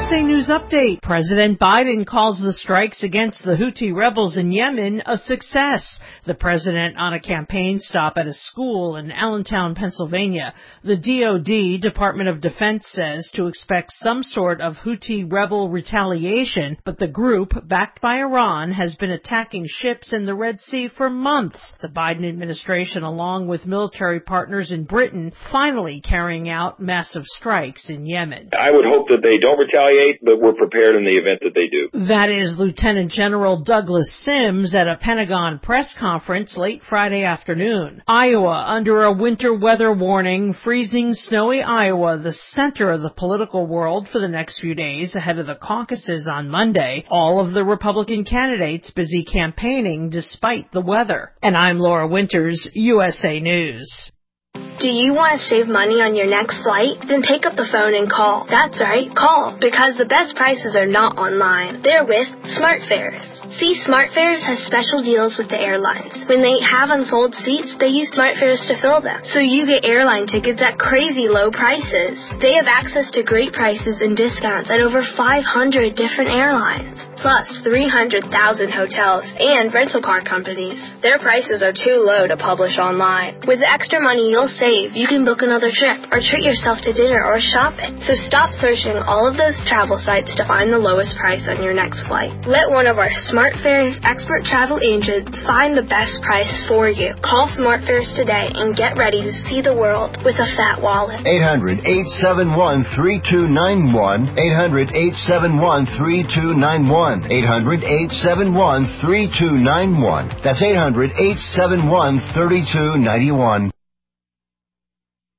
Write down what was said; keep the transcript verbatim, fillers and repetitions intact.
S A News Update. President Biden calls the strikes against the Houthi rebels in Yemen a success. The president on a campaign stop at a school in Allentown, Pennsylvania. The D O D, Department of Defense, says to expect some sort of Houthi rebel retaliation, but the group, backed by Iran, has been attacking ships in the Red Sea for months. The Biden administration, along with military partners in Britain, finally carrying out massive strikes in Yemen. I would hope that they don't retaliate, but we're prepared in the event that they do. That is Lieutenant General Douglas Sims at a Pentagon press conference late Friday afternoon. Iowa under a winter weather warning, freezing, snowy Iowa, the center of the political world for the next few days ahead of the caucuses on Monday. All of the Republican candidates busy campaigning despite the weather. And I'm Laura Winters, U S A News. Do you want to save money on your next flight? Then pick up the phone and call. That's right, call. Because the best prices are not online. They're with SmartFares. See, SmartFares has special deals with the airlines. When they have unsold seats, they use SmartFares to fill them. So you get airline tickets at crazy low prices. They have access to great prices and discounts at over five hundred different airlines. Plus three hundred thousand hotels and rental car companies. Their prices are too low to publish online. With the extra money you'll save, you can book another trip or treat yourself to dinner or shopping. So stop searching all of those travel sites to find the lowest price on your next flight. Let one of our SmartFares expert travel agents find the best price for you. Call SmartFares today and get ready to see the world with a fat wallet. eight hundred, eight seven one, three two nine one. eight hundred, eight seven one, three two nine one. eight hundred, eight seven one, three two nine one. That's eight hundred, eight seven one, three two nine one.